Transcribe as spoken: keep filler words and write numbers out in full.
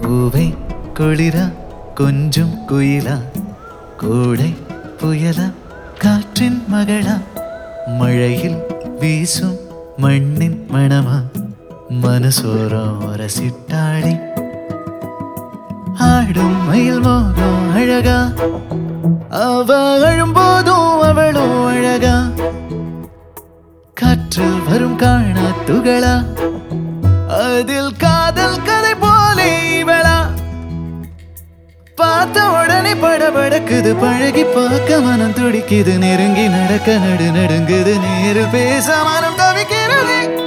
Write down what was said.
பூவை குளிரா கொஞ்சம் குயிலா கோடை புயலா காற்றின் மகளா மழையில் வீசும் மண்ணின் மணமா மனசோரம் ரசிட்டாளே ஆடும் மயில் மோகம் அழகா அவ அழும்போதும் அவளும் அழகா காற்றில் வரும் காணா துகளா அதில் காதல் கதை போலே இவளா பார்த்த உடனே படபடக்குது பழகி பார்க்க மனம் துடிக்குது நெருங்கி நடக்க நடு நடுங்குது நேரில் பேச மனம் தவிக்கிறது